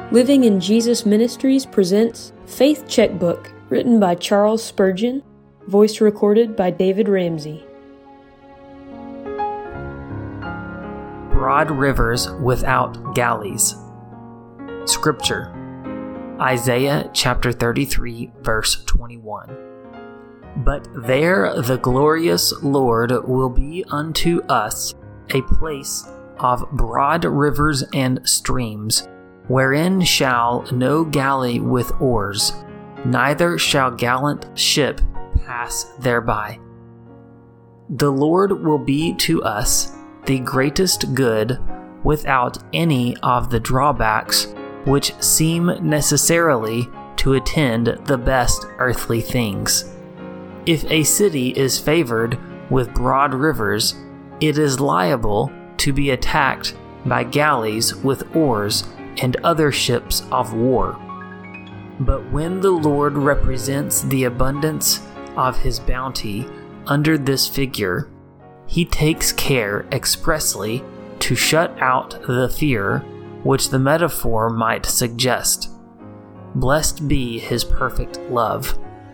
Living in Jesus Ministries presents Faith Checkbook, written by Charles Spurgeon, voice recorded by David Ramsey. Broad rivers without galleys. Scripture: Isaiah chapter 33, verse 21. But there the glorious Lord will be unto us a place of broad rivers and streams, wherein shall no galley with oars, neither shall gallant ship pass thereby. The Lord will be to us the greatest good, without any of the drawbacks which seem necessarily to attend the best earthly things. If a city is favored with broad rivers, it is liable to be attacked by galleys with oars and other ships of war. But when the Lord represents the abundance of his bounty under this figure, he takes care expressly to shut out the fear which the metaphor might suggest. Blessed be his perfect love.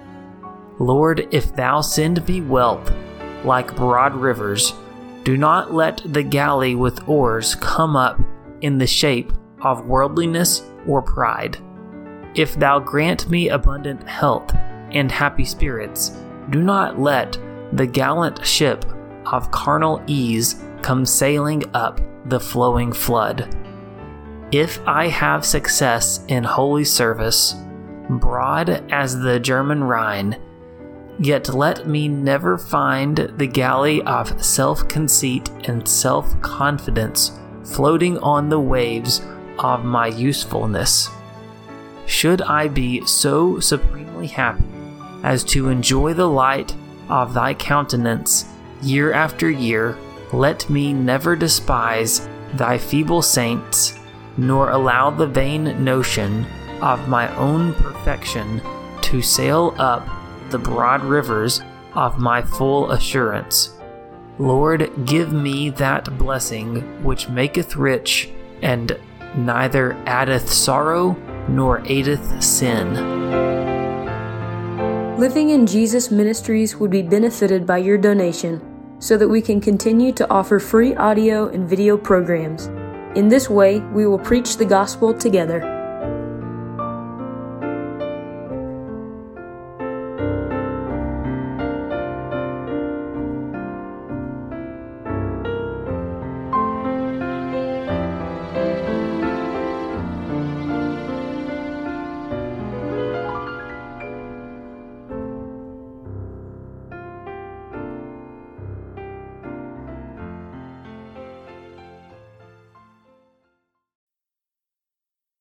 Lord, if thou send me wealth like broad rivers, do not let the galley with oars come up in the shape of worldliness or pride. If thou grant me abundant health and happy spirits, do not let the gallant ship of carnal ease come sailing up the flowing flood. If I have success in holy service, broad as the German Rhine, yet let me never find the galley of self-conceit and self-confidence floating on the waves of my usefulness. Should I be so supremely happy as to enjoy the light of thy countenance year after year, let me never despise thy feeble saints, nor allow the vain notion of my own perfection to sail up the broad rivers of my full assurance. Lord, give me that blessing which maketh rich, and neither addeth sorrow nor aideth sin. Living in Jesus Ministries would be benefited by your donation so that we can continue to offer free audio and video programs. In this way, we will preach the gospel together.